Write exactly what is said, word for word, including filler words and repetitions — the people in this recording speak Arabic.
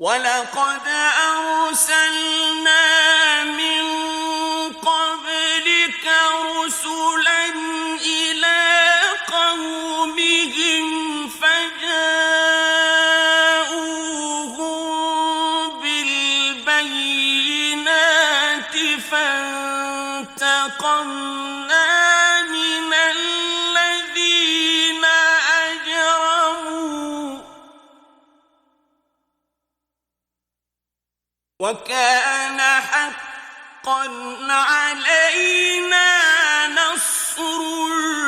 وَلَقَدْ أَرْسَلْنَا مِن قَبْلِكَ رُسُلًا إِلَىٰ قَوْمِهِمْ فَجَاءُوهُم بِالْبَيِّنَاتِ فَانتَقَمْنَا مِنَ الَّذِينَ أَجْرَمُوا ۖ وَكَانَ حَقًّا عَلَيْنَا نَصْرُ